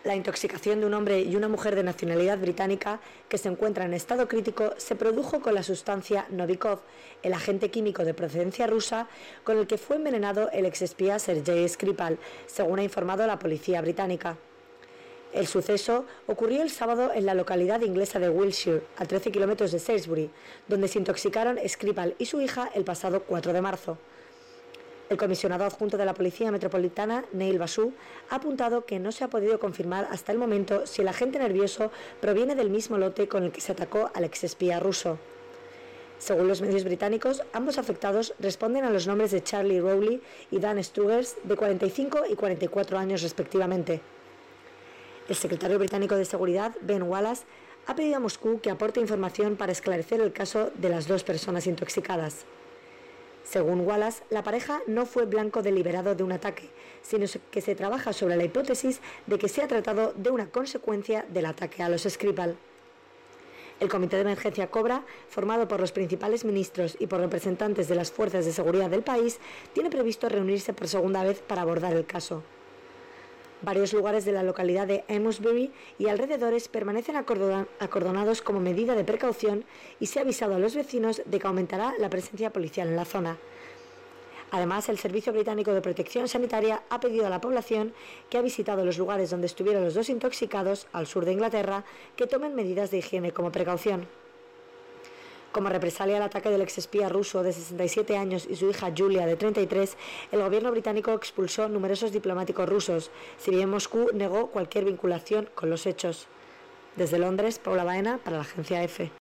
La intoxicación de un hombre y una mujer de nacionalidad británica que se encuentran en estado crítico se produjo con la sustancia Novikov, el agente químico de procedencia rusa con el que fue envenenado el exespía Sergei Skripal, según ha informado la policía británica. El suceso ocurrió el sábado en la localidad inglesa de Wiltshire, a 13 kilómetros de Salisbury, donde se intoxicaron Skripal y su hija el pasado 4 de marzo. El comisionado adjunto de la Policía Metropolitana, Neil Basu, ha apuntado que no se ha podido confirmar hasta el momento si el agente nervioso proviene del mismo lote con el que se atacó al exespía ruso. Según los medios británicos, ambos afectados responden a los nombres de Charlie Rowley y Dan Strugers, de 45 y 44 años respectivamente. El secretario británico de Seguridad, Ben Wallace, ha pedido a Moscú que aporte información para esclarecer el caso de las dos personas intoxicadas. Según Wallace, la pareja no fue blanco deliberado de un ataque, sino que se trabaja sobre la hipótesis de que se ha tratado de una consecuencia del ataque a los Skripal. El Comité de Emergencia Cobra, formado por los principales ministros y por representantes de las fuerzas de seguridad del país, tiene previsto reunirse por segunda vez para abordar el caso. Varios lugares de la localidad de Amesbury y alrededores permanecen acordonados como medida de precaución y se ha avisado a los vecinos de que aumentará la presencia policial en la zona. Además, el Servicio Británico de Protección Sanitaria ha pedido a la población que ha visitado los lugares donde estuvieron los dos intoxicados, al sur de Inglaterra, que tomen medidas de higiene como precaución. Como represalia al ataque del exespía ruso de 67 años y su hija Julia de 33, el gobierno británico expulsó numerosos diplomáticos rusos, si bien Moscú negó cualquier vinculación con los hechos. Desde Londres, Paula Baena para la agencia EFE.